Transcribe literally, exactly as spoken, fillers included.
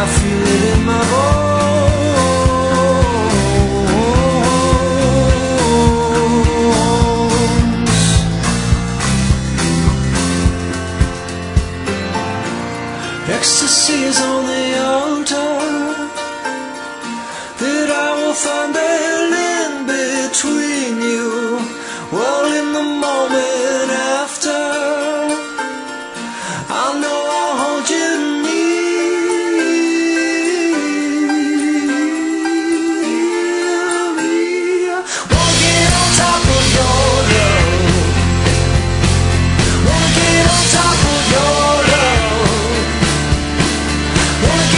I feel it in my bones. Ecstasy is on the altar that I will find barely between you. Well, in the moment after, I know I'll hold you near me. Wanna get on top of your love. Wanna get on top of your love. Wanna